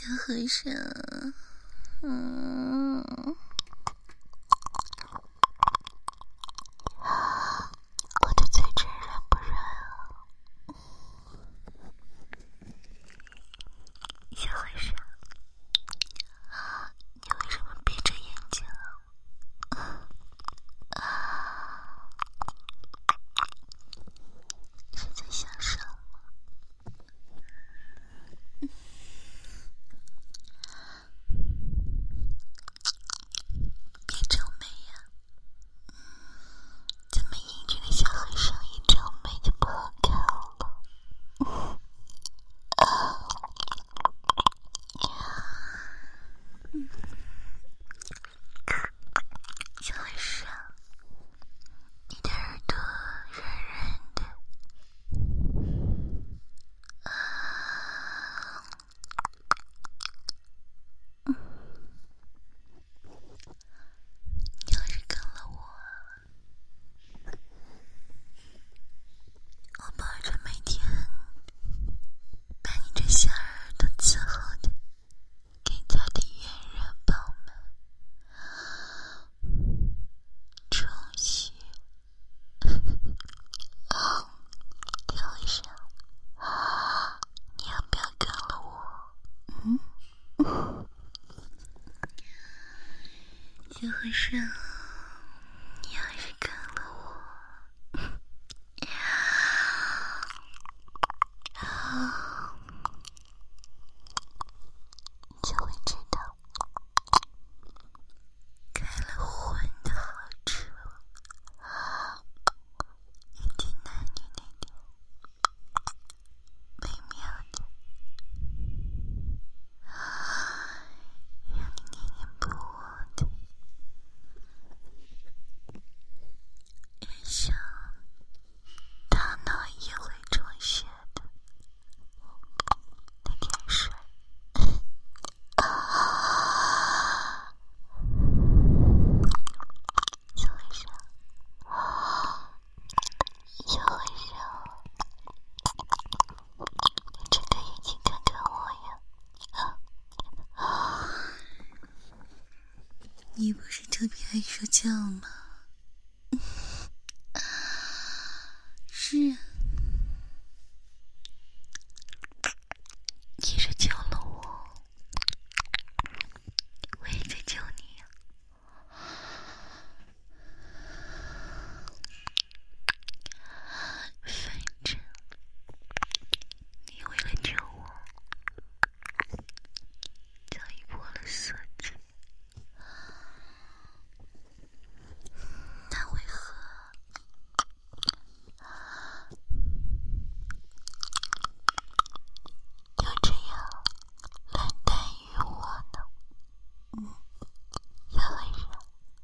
小和尚， 我的嘴唇软不软啊？小和尚，你为什么闭着眼睛啊？是在想什么？别皱眉呀！这么英俊的小和尚一皱眉就不好看了。小和尚，你的耳朵软软的。你要是跟了我保证每天把你这小耳朵伺候的更加的圆润饱满，充血。小和尚，你要不要跟了我？小和尚，你要是跟了我，就会知道开了荤的好处，一点男女那点微妙的，让你念念不忘的，越想大脑也会充血的那点水。小和尚，小和尚，你睁开眼睛看看我呀！ 你不是特别爱说教吗？是啊， 你是救了我，我也在救你呀。反正你为了救我，早已破了色戒，那为何就这样冷淡于我呢？小和尚，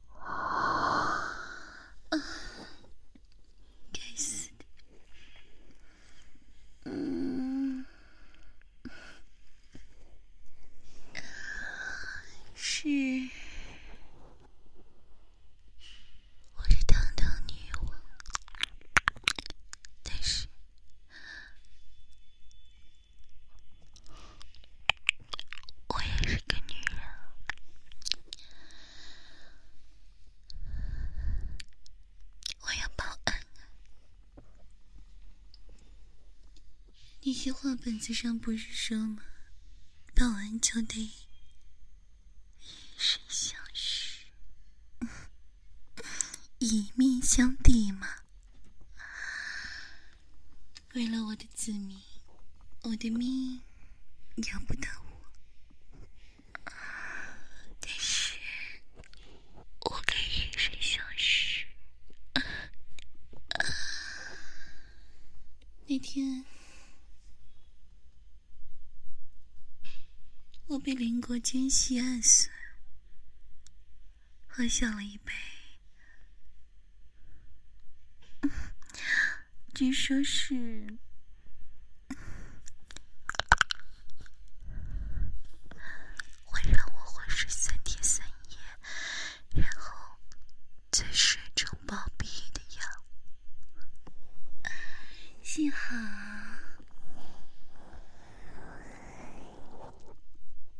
该死的。是， 我是堂堂女王，但是我也是个女人。我要报案啊！ 那些话本子上不是说吗？报案就得以身相许，以命相抵嘛。为了我的子民，我的命要不得我， 但是我可以以身相许。 那天我被邻国奸细暗算，喝下了一杯，据说是会让我昏睡3天3夜，然后在水中暴毙的药。 幸好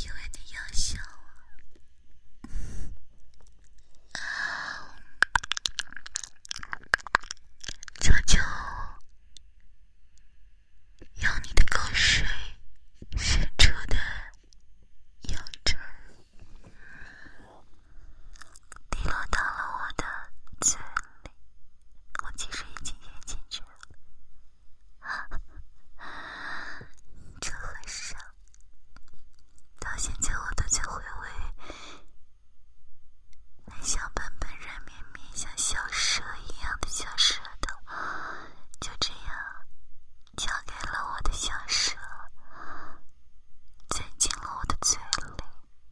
以为你要笑啊？求求用你的口水伸出的油脂滴落到了我的嘴里，我其实已经咽进去了。这和尚到现在我都在回味那像本本软绵绵像小蛇一样的小舌头，就这样交给了我的小舌，钻进了我的嘴里。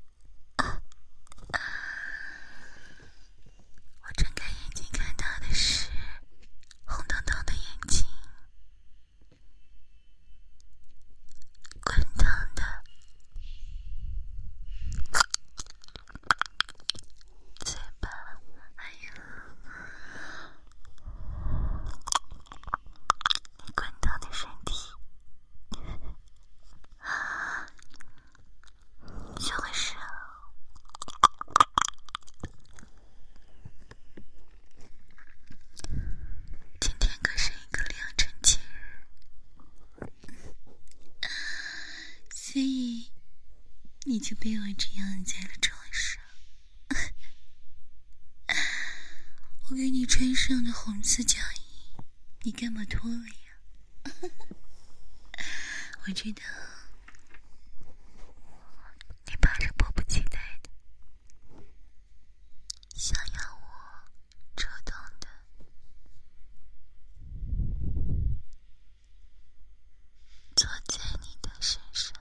我睁开眼睛看到的是红彤彤的眼睛，滚烫的嘴巴，还有你滚烫的身体。小和尚，今天可是一个良辰吉日，所以你就被我这样在了床上。我给你穿上的红色脚衣，你干嘛脱了呀？我知道你怕是迫不及待的想要我主动的坐在你的身上。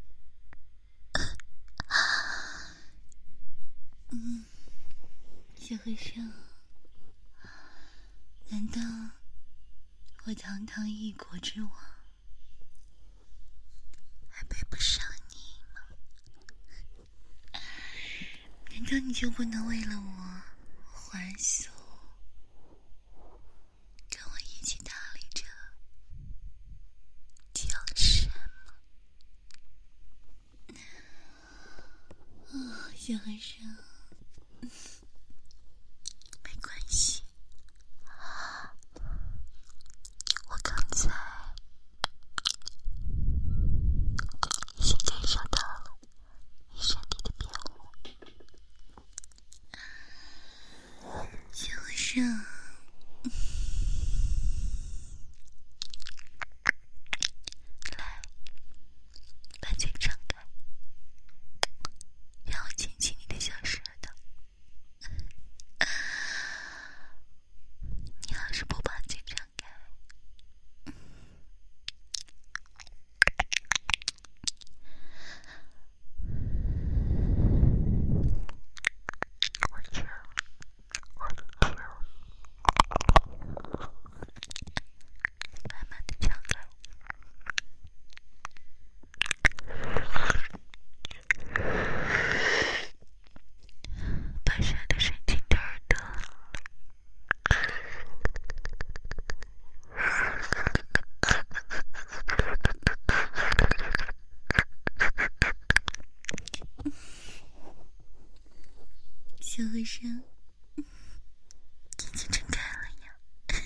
小和尚，难道我堂堂一国之王还配不上你吗？难道你就不能为了我还俗，跟我一起打理着江山吗？小和尚，没关系，我刚才已经感受到了你身体的变化。小和尚，来，把嘴张开，让我亲亲你的小舌头。你要是不把嘴张开，慢慢的张开，把舌头伸进你的耳朵。小和尚，眼睛睁开了呀。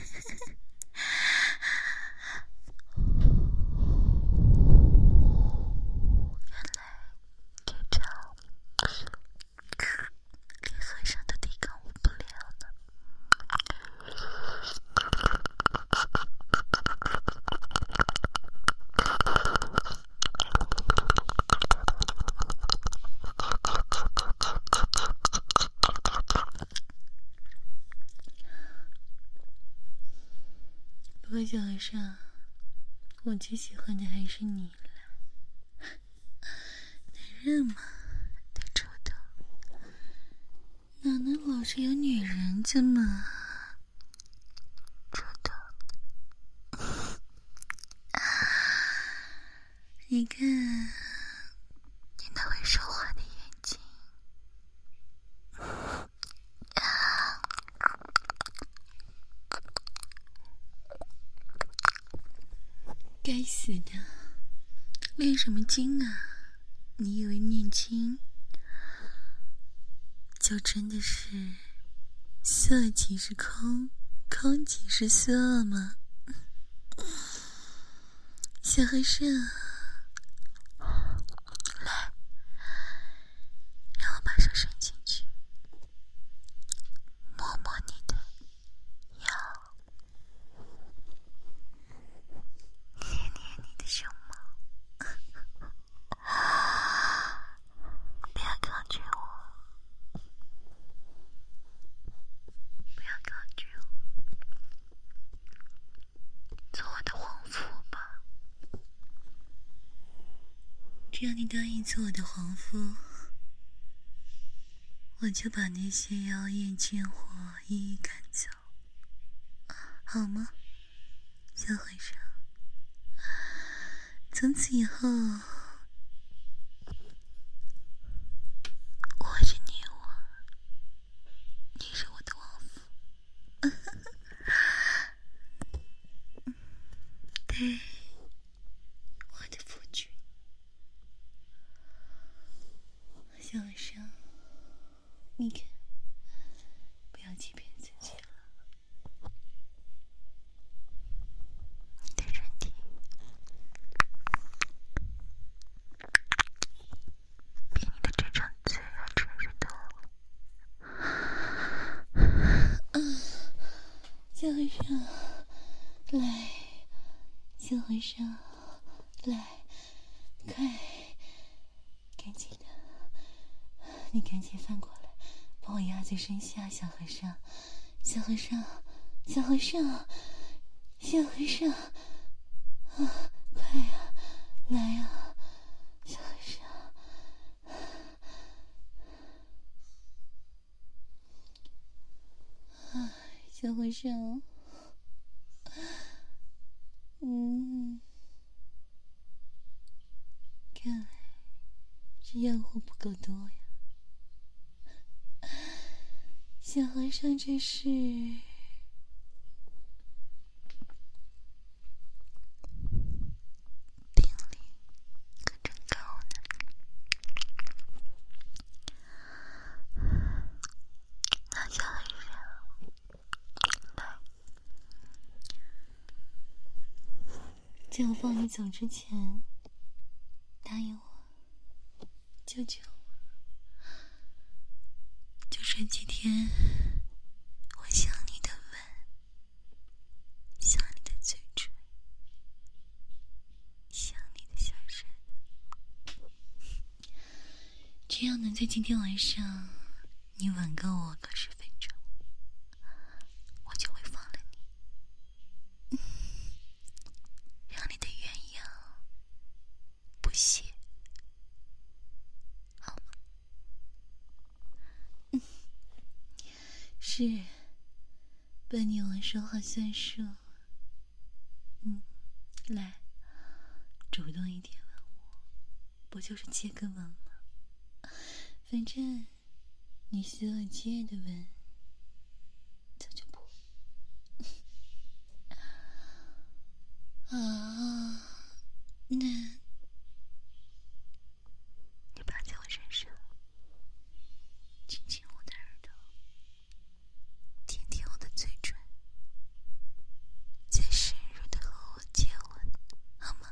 原来这招连和尚都抵抗我不了呢。不过小和尚，我最喜欢的还是你了。男人嘛，得主动，哪能老是有女人这么主动？你看你那会说话的眼睛，该死的，练什么筋啊？ 你以为念经就真的是色即是空，空即是色吗？小和尚，来，让我把手伸进去，摸摸你的腰，捏捏你的胸毛，不要抗拒我，不要抗拒我，做我的皇夫吧。只要你答应做我的皇夫，我就把那些妖艳贱货一一赶走，好吗，小和尚？从此以后，我是你王，你是我的王夫。对，我的夫君。小和尚，你看，不要欺骗自己了。你的身体比你的这张嘴要真实多了。小和尚，来，小和尚，来，快，赶紧的，你赶紧翻过来，帮我压最身下，小和尚，小和尚，小和尚，小和尚，啊，快呀，来呀，小和尚。小和尚，看来是药货不够多呀。小和尚这是定力可真高呢。那小和尚，来，在我放你走之前，答应我，救救我！就这几天，我想你的吻，想你的嘴唇，想你的小身。只要能在今天晚上你吻够我个10分钟，我就会放了你，让你的鸳鸯不谢，好吗？是，本女王说话算数。来，主动一点吻我，不就是接个吻吗？反正你所有接的吻早就破啊，那你趴在我身上，亲亲我的耳朵，舔舔我的嘴唇，再深入的和我接吻，好吗？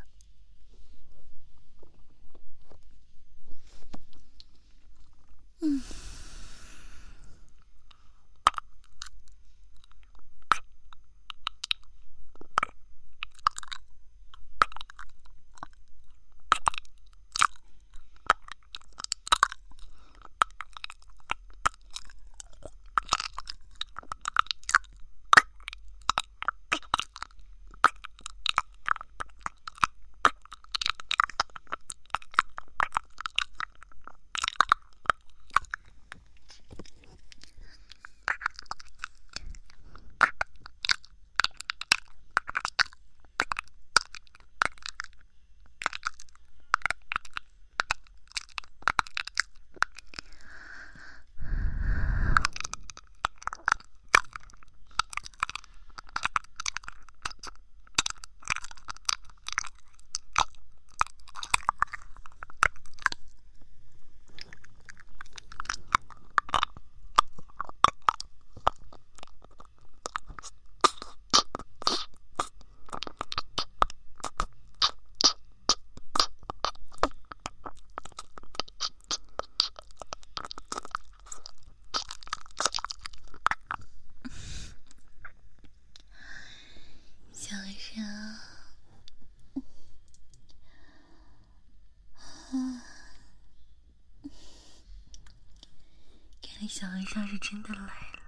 小和尚是真的来了。